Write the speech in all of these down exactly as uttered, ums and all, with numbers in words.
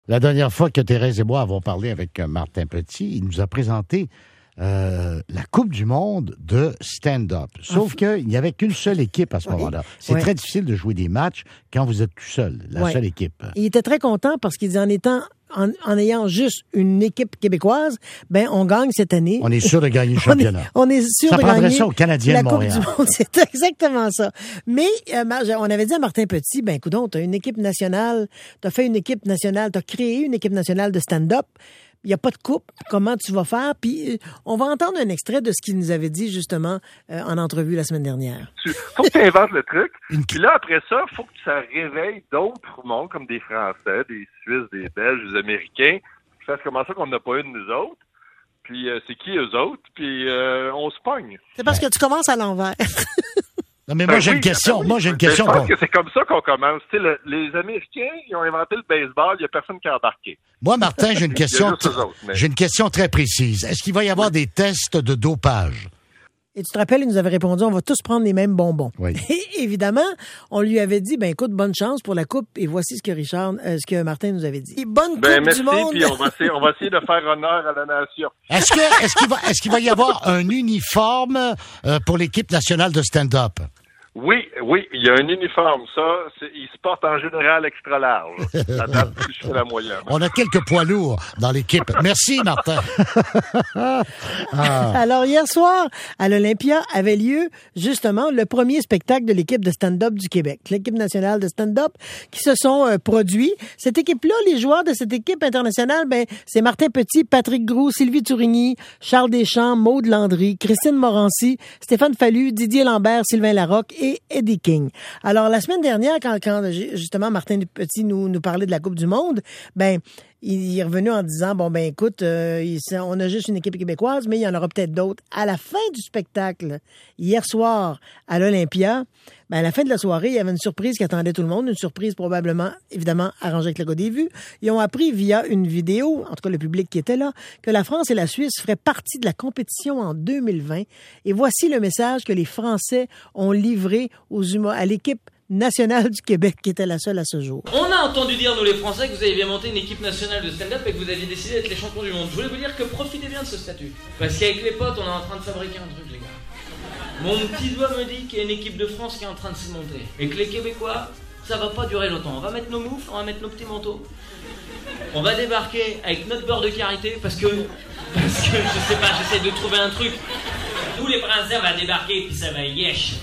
La dernière fois que Thérèse et moi avons parlé avec Martin Petit, il nous a présenté euh, la Coupe du monde de stand-up. Sauf qu'il n'y avait qu'une seule équipe à ce oui. moment-là. C'est oui. très difficile de jouer des matchs quand vous êtes tout seul, la oui. seule équipe. Il était très content parce qu'il disait en étant... En, en ayant juste une équipe québécoise, ben on gagne cette année. On est sûr de gagner le championnat. on, est, on est sûr ça de gagner gagner ça aux Canadiens la de Montréal. Coupe du monde. C'est exactement ça. Mais euh, on avait dit à Martin Petit, ben écoute, t'as une équipe nationale, t'as fait une équipe nationale, t'as créé une équipe nationale de stand-up. Il n'y a pas de coupe. Comment tu vas faire? Puis, on va entendre un extrait de ce qu'il nous avait dit, justement, euh, en entrevue la semaine dernière. Il faut que tu inventes le truc. Puis là, après ça, il faut que ça réveille d'autres mondes, comme des Français, des Suisses, des Belges, des Américains, qui fassent comment ça qu'on n'a pas une, nous autres. Puis, euh, c'est qui eux autres? Puis, euh, on se pogne. C'est parce que tu commences à l'envers. Non, mais moi, ben j'ai oui, une question. Ben oui. Moi, j'ai une question. Je pense que c'est comme ça qu'on commence. Tu sais, le, les Américains, ils ont inventé le baseball, il n'y a personne qui a embarqué. Moi, Martin, j'ai une question. t- autres, mais... J'ai une question très précise. Est-ce qu'il va y avoir oui. des tests de dopage? Et tu te rappelles, il nous avait répondu, on va tous prendre les mêmes bonbons. Oui. Et évidemment, on lui avait dit, ben écoute, bonne chance pour la coupe. Et voici ce que Richard, euh, ce que Martin nous avait dit. Et bonne coupe ben, merci, du monde. Puis on va essayer, on va essayer de faire honneur à la nation. Est-ce que, est-ce qu'il va, est-ce qu'il va y avoir un uniforme euh, pour l'équipe nationale de stand-up? Oui, oui, il y a un uniforme, ça, c'est, il se porte en général extra large. Ça date plus je fais la moyenne. On a quelques poids lourds dans l'équipe. Merci, Martin. ah. Alors, hier soir, à l'Olympia, avait lieu, justement, le premier spectacle de l'équipe de stand-up du Québec. L'équipe nationale de stand-up qui se sont euh, produits. Cette équipe-là, les joueurs de cette équipe internationale, ben, c'est Martin Petit, Patrick Groux, Sylvie Tourigny, Charles Deschamps, Maude Landry, Christine Morancy, Stéphane Fallu, Didier Lambert, Sylvain Larocque et Eddie King. Alors, la semaine dernière, quand, quand justement Martin Petit nous, nous parlait de la Coupe du monde, ben, il est revenu en disant, bon, ben, écoute, euh, il, on a juste une équipe québécoise, mais il y en aura peut-être d'autres. À la fin du spectacle, hier soir, à l'Olympia, ben, à la fin de la soirée, il y avait une surprise qui attendait tout le monde, une surprise probablement, évidemment, arrangée avec le gars des vues. Ils ont appris via une vidéo, en tout cas le public qui était là, que la France et la Suisse feraient partie de la compétition en deux mille vingt. Et voici le message que les Français ont livré aux hum- à l'équipe nationale du Québec, qui était la seule à ce jour. On a entendu dire, nous les Français, que vous avez bien monté une équipe nationale de stand-up et que vous aviez décidé d'être les champions du monde. Je voulais vous dire que profitez bien de ce statut. Parce qu'avec les potes, on est en train de fabriquer un truc, les gars. Mon petit doigt me dit qu'il y a une équipe de France qui est en train de se monter. Et que les Québécois, ça va pas durer longtemps. On va mettre nos moufles, on va mettre nos petits manteaux. On va débarquer avec notre beurre de karité parce que... Parce que, je sais pas, j'essaie de trouver un truc. Nous, les Français, on va débarquer puis ça va yesh.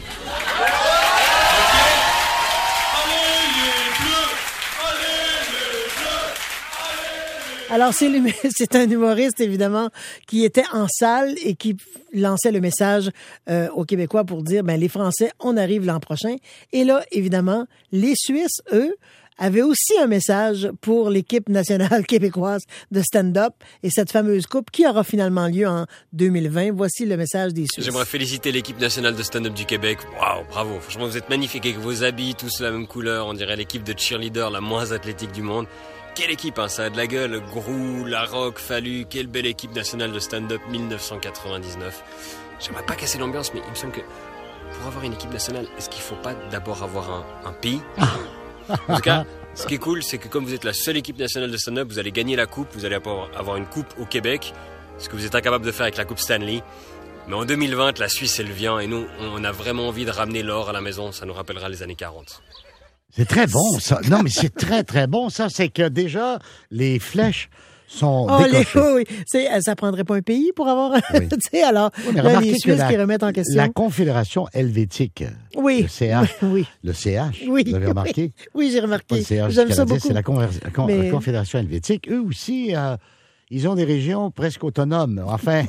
Alors, c'est, c'est un humoriste, évidemment, qui était en salle et qui lançait le message euh, aux Québécois pour dire, ben les Français, on arrive l'an prochain. Et là, évidemment, les Suisses, eux, avaient aussi un message pour l'équipe nationale québécoise de stand-up et cette fameuse coupe qui aura finalement lieu en deux mille vingt. Voici le message des Suisses. J'aimerais féliciter l'équipe nationale de stand-up du Québec. Waouh, bravo. Franchement, vous êtes magnifiques avec vos habits, tous la même couleur. On dirait l'équipe de cheerleader la moins athlétique du monde. Quelle équipe, hein, ça a de la gueule. Groux, Larocque, Fallu, quelle belle équipe nationale de stand-up dix-neuf cent quatre-vingt-dix-neuf. J'aimerais pas casser l'ambiance, mais il me semble que pour avoir une équipe nationale, est-ce qu'il faut pas d'abord avoir un, un pays? En tout cas, ce qui est cool, c'est que comme vous êtes la seule équipe nationale de stand-up, vous allez gagner la coupe, vous allez avoir une coupe au Québec, ce que vous êtes incapable de faire avec la coupe Stanley. Mais en deux mille vingt, la Suisse, elle vient, et nous, on a vraiment envie de ramener l'or à la maison, ça nous rappellera les années quarante. C'est très bon, ça. Non, mais c'est très, très bon, ça. C'est que déjà, les flèches sont oh, décochées. Les, oui, c'est, ça prendrait pas un pays pour avoir... Oui. tu sais, alors, oui, là, les Suisses la, qui remettent en question. La Confédération helvétique, oui. le C H, oui. le C H, oui. vous avez remarqué? Oui, oui j'ai remarqué. Le C H J'aime Canadien, ça beaucoup. C'est la, Con- la, Con- mais... la Confédération helvétique. Eux aussi, euh, ils ont des régions presque autonomes. Enfin...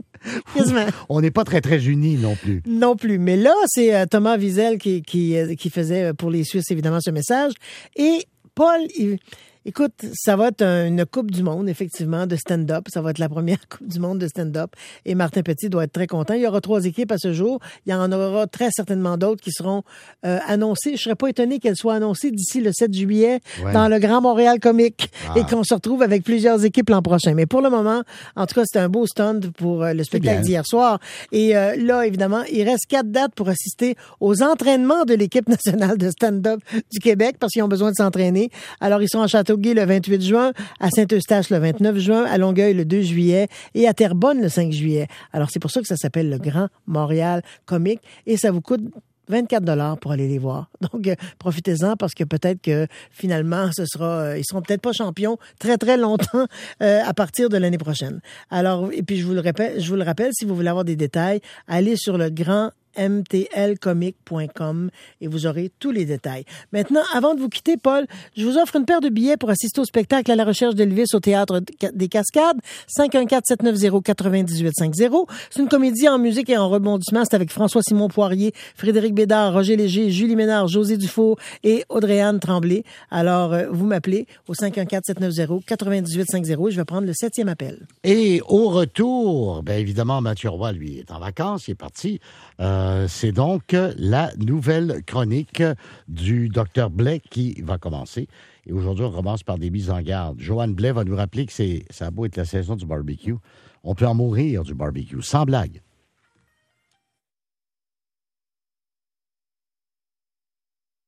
On n'est pas très, très unis non plus. Non plus. Mais là, c'est euh, Thomas Wiesel qui, qui, qui faisait pour les Suisses, évidemment, ce message. Et Paul, il, écoute, ça va être une Coupe du monde, effectivement, de stand-up. Ça va être la première Coupe du monde de stand-up. Et Martin Petit doit être très content. Il y aura trois équipes à ce jour. Il y en aura très certainement d'autres qui seront euh, annoncées. Je ne serais pas étonné qu'elles soient annoncées d'ici le sept juillet ouais. dans le Grand Montréal Comique ah. et qu'on se retrouve avec plusieurs équipes l'an prochain. Mais pour le moment, en tout cas, c'était un beau stunt pour euh, le spectacle d'hier soir. Et euh, là, évidemment, il reste quatre dates pour assister aux entraînements de l'équipe nationale de stand-up du Québec parce qu'ils ont besoin de s'entraîner. Alors, ils sont à Château Châteauguay le vingt-huit juin, à Saint-Eustache le vingt-neuf juin, à Longueuil le deux juillet et à Terrebonne le cinq juillet. Alors, c'est pour ça que ça s'appelle le Grand Montréal Comique et ça vous coûte vingt-quatre dollars pour aller les voir. Donc, euh, profitez-en parce que peut-être que finalement, ce sera, euh, ils seront peut-être pas champions très, très longtemps euh, à partir de l'année prochaine. Alors, et puis je vous le répète, je vous le rappelle, si vous voulez avoir des détails, allez sur le grand m t l comic point com et vous aurez tous les détails. Maintenant, avant de vous quitter, Paul, je vous offre une paire de billets pour assister au spectacle à la recherche d'Elvis au Théâtre des Cascades, cinq un quatre, sept neuf zéro, neuf huit cinq zéro. C'est une comédie en musique et en rebondissement. C'est avec François-Simon Poirier, Frédéric Bédard, Roger Léger, Julie Ménard, José Dufour et Audrey-Anne Tremblay. Alors, euh, vous m'appelez au cinq un quatre, sept neuf zéro, neuf huit cinq zéro et je vais prendre le septième appel. Et au retour, bien évidemment, Mathieu Roy, lui, est en vacances, il est parti. Euh, c'est donc la nouvelle chronique du docteur Blais qui va commencer. Et aujourd'hui, on commence par des mises en garde. Joanne Blais va nous rappeler que c'est, ça a beau être la saison du barbecue, on peut en mourir du barbecue, sans blague.